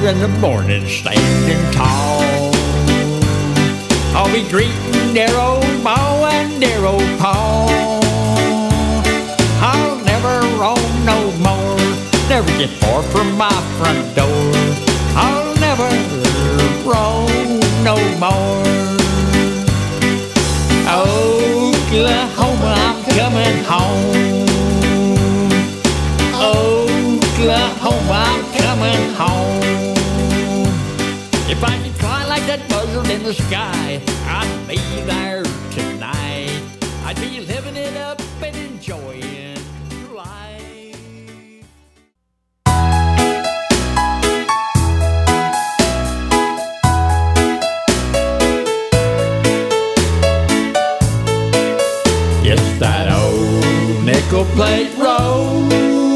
in the morning standing tall. I'll be greeting dear old Ma and dear old Pa. I'll never roam no more, never get far from my front door. I'll never roam no more. Oklahoma, I'm coming home. Oklahoma, I'm coming home. If I could fly like that buzzard in the sky, I'd be there tonight. I'd be living it up and enjoying life. It's that old nickel plate road.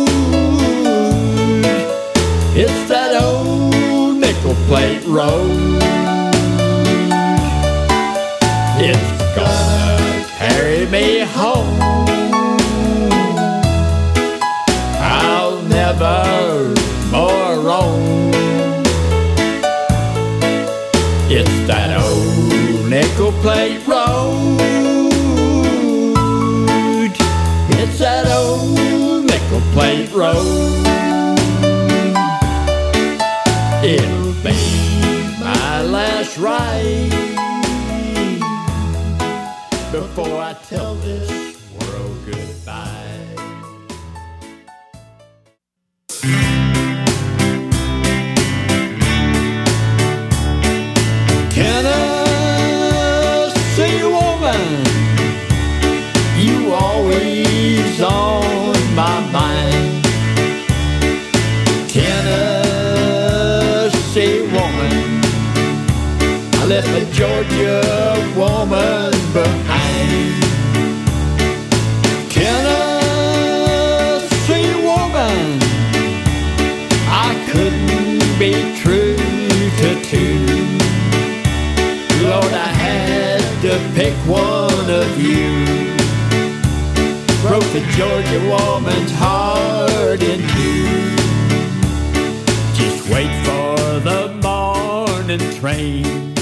It's that old nickel plate road. It's gonna carry me home. I'll never more roam. It's that old nickel plate road. It's that old nickel plate road. It'll be my last ride before I tell this world goodbye. Tennessee woman, you always on my mind. Tennessee woman, I left a Georgia woman behind. Tennessee woman, I couldn't be true to two. Lord, I had to pick one of you. Broke the Georgia woman's heart in two. Just wait for the morning train.